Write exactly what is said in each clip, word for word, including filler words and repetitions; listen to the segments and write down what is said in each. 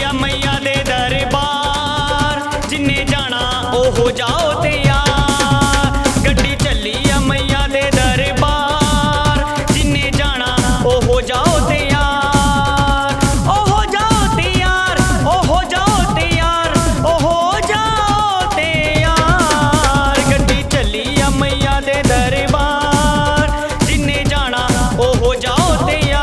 आ मैया दे दरबार, जिन्ने जाना ओ हो जाओ तैयार। गड्डी चली आ मैया दे दरबार, जिन्ने जाना ओ हो जाओ तैयार। ओ हो जाओ तैयार, ओ हो जाओ तैयार, ओ हो जाओ तैयार। गड्डी चली आ मैया दे दरबार, जिन्ने जाना ओ हो जाओ तैयार।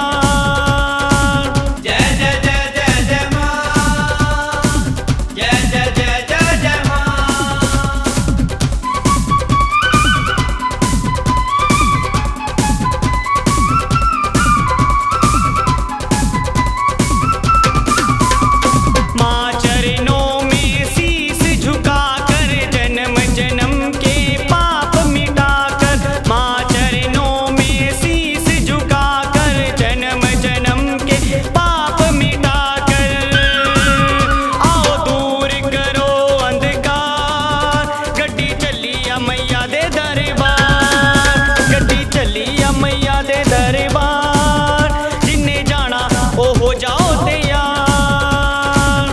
मैया दे दरबार, जिन्ने जाना ओ हो जाओ तैयार।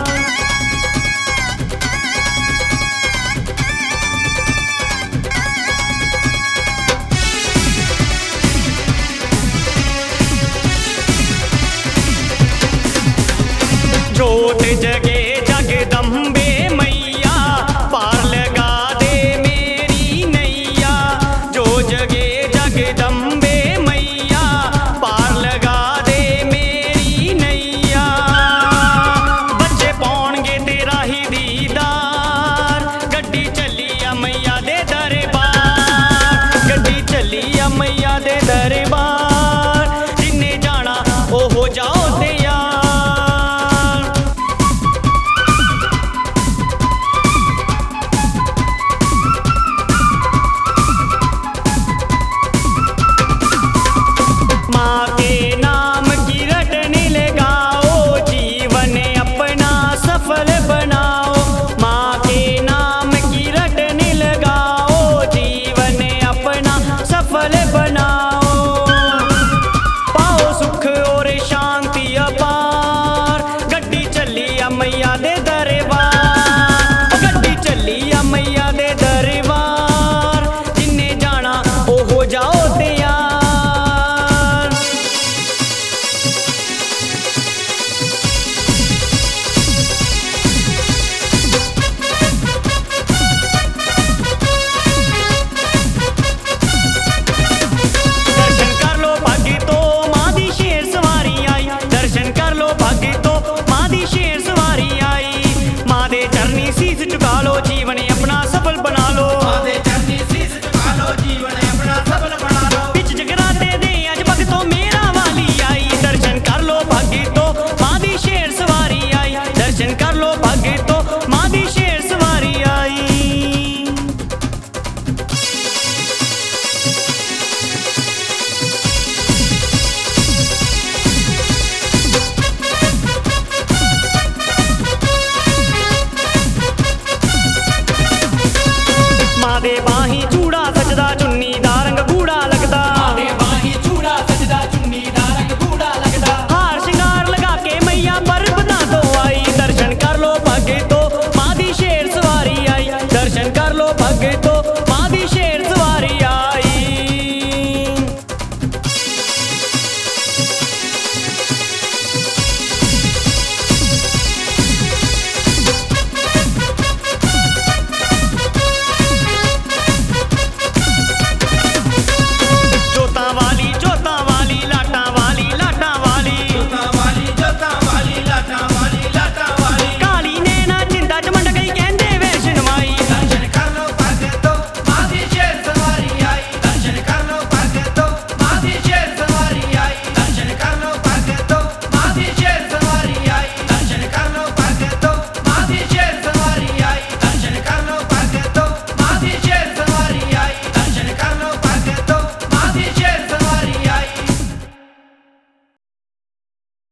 जोत जगे जगदम्बे मैया, पार लगा दे मेरी नैया। जो जगे जगदम्बे मैया, पार लगा दे मेरी नैया। बच्चे पाउणगे तेरा ही दीदार, गड्डी चली आ मैया दे दरबार। गड्डी चली आ मैया दे दरबार, जिन्ने जाना ओ हो जाओ तैयार। माँ के नाम की रटने लगाओ, जीवन अपना सफल बनाओ। माँ के नाम की रटने लगाओ, जीवन अपना सफल बनाओ। पाओ सुख और शांति अपार, गड्डी चली आ मैया दे